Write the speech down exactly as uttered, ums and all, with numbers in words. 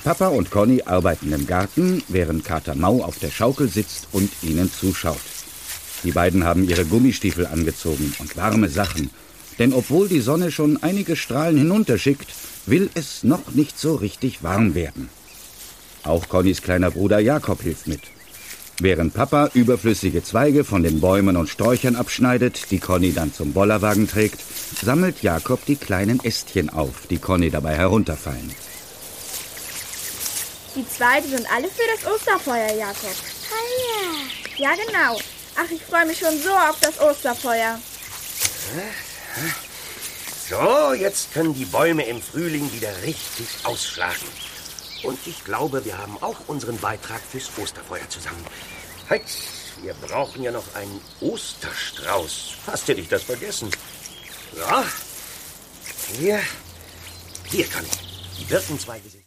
Papa und Conny arbeiten im Garten, während Kater Mau auf der Schaukel sitzt und ihnen zuschaut. Die beiden haben ihre Gummistiefel angezogen und warme Sachen. Denn obwohl die Sonne schon einige Strahlen hinunterschickt, will es noch nicht so richtig warm werden. Auch Connys kleiner Bruder Jakob hilft mit. Während Papa überflüssige Zweige von den Bäumen und Sträuchern abschneidet, die Conny dann zum Bollerwagen trägt, sammelt Jakob die kleinen Ästchen auf, die Conny dabei herunterfallen. Die Zweige sind alle für das Osterfeuer, Jakob. Feuer. Ja, genau. Ach, ich freue mich schon so auf das Osterfeuer. So, jetzt können die Bäume im Frühling wieder richtig ausschlagen. Und ich glaube, wir haben auch unseren Beitrag fürs Osterfeuer zusammen. Halt, wir brauchen ja noch einen Osterstrauß. Hast du dich das vergessen? So, hier, hier kann ich. Die Birkenzweige sind...